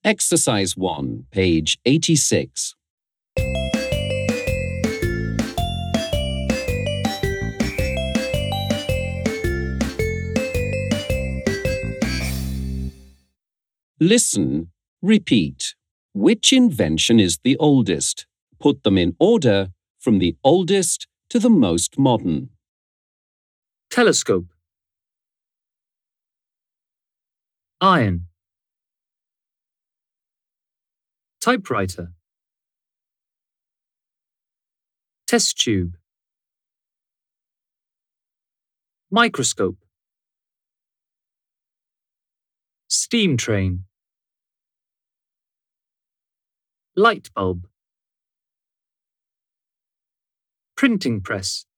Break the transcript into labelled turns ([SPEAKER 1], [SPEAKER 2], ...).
[SPEAKER 1] Exercise 1, page 86. Listen, repeat. Which invention is the oldest? Put them in order from the oldest to the most modern.
[SPEAKER 2] Telescope. Iron. Typewriter. Test tube. Microscope. Steam train. Light bulb. Printing press.